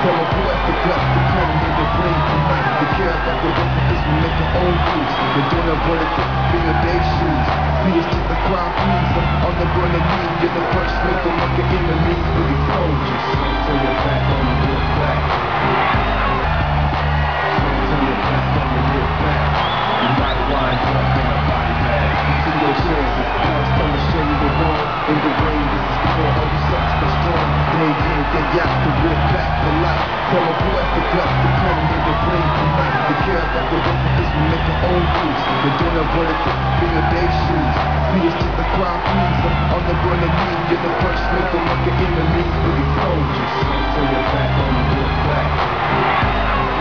Tell them who has the guts to come in the ring tonight. To care about the rest of us, we make our own rules. The donor verdict, finger day shoes. See us take the crown keys. On the burner knee, you're the first slip to make an enemy. We be soldiers. Turn your back on the real back. Turn your back on the real back. You might wind up in a body bag. To your chances, now it's time to show you the wrong. In the ring, this is war, all you sucks stay strong. Day in, day out, the real back for life. Tell them who has the guts to come in the ring tonight. To care about the rest of us, we make our own rules. The donor verdict, finger day shoes. See us take the crown keys. On the burner knee, you're the first slip to make an